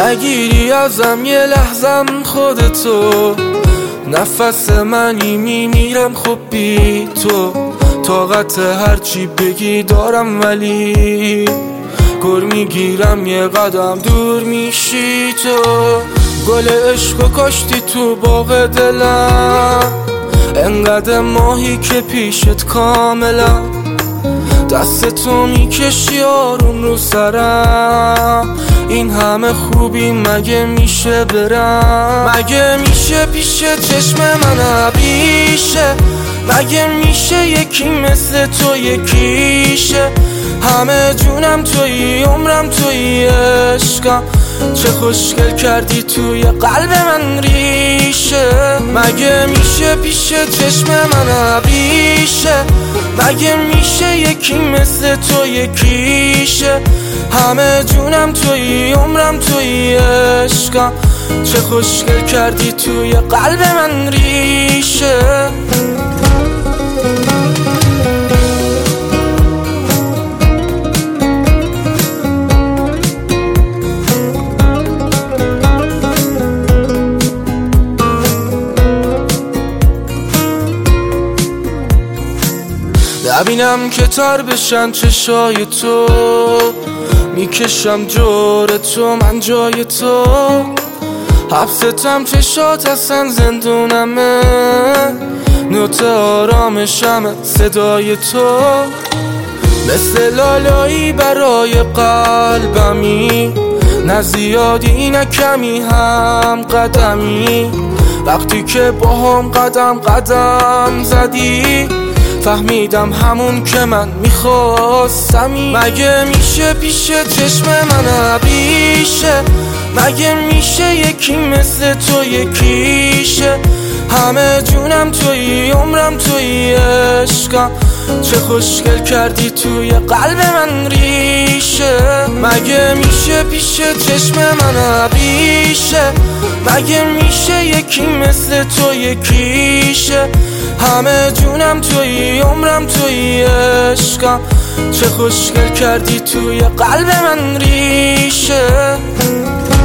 نگیری ازم یه لحظم خودتو، نفس منی میمیرم خب بی تو. طاقت هرچی بگی دارم ولی گر میگیرم یه قدم دور میشی تو. گل عشقو کاشتی تو باغ دلم، انقدر ماهی که پیشت کاملا. دستتو میکشی آروم رو سرم، این همه خوبی مگه میشه برم؟ مگه میشه پیش چشم من عبیشه؟ مگه میشه یکی مثل تو یکیشه؟ همه جونم تویی، عمرم تویی، عشقم. چه خوشگل کردی توی قلب من ریشه. مگه میشه پیش چشم من عبیشه؟ مگه میشه یکی مثل تو یکیشه؟ همه جونم تویی، عمرم تویی، عشقم. چه خوشگل کردی توی قلب من ریشه. نبینم که تر بشن چشای تو، میکشم جور تو من جای تو. حبستم چشات هستن زندونمه، نوت آرامشم صدای تو. مثل لالایی برای قلبمی، نه زیادی نه کمی هم قدمی. وقتی که با هم قدم قدم زدی، فهمیدم همون که من میخواستمی. مگه میشه پیش چشم من عبیشه؟ مگه میشه یکی مثل تو یکیشه؟ همه جونم تویی، عمرم تویی، عشقم. چه خوشگل کردی توی قلب من ریشه. مگه میشه پیش چشم من عبیشه؟ مگه میشه یکی مثل تو یکیشه؟ همه جونم تویی، عمرم تویی، عشقم. چه خوشگل کردی توی قلب من ریشه.